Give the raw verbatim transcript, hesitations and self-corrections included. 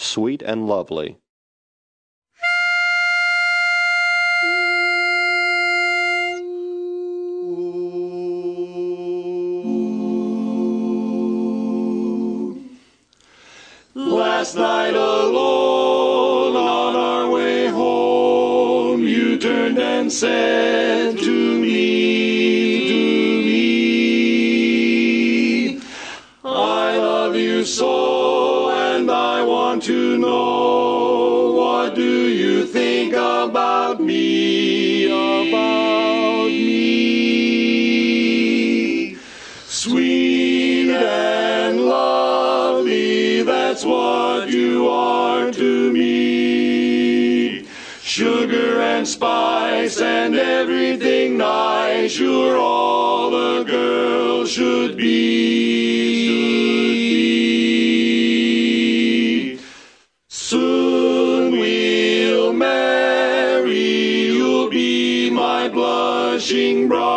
sweet and lovely. Last night alone on our way home, you turned and said to me, to me, I love you so and I want to know, what do you think about me, about me? Sweet and lovely, that's what you are to me. Sugar and spice and everything nice, you're all a girl should be. Soon we'll marry, you'll be my blushing bride.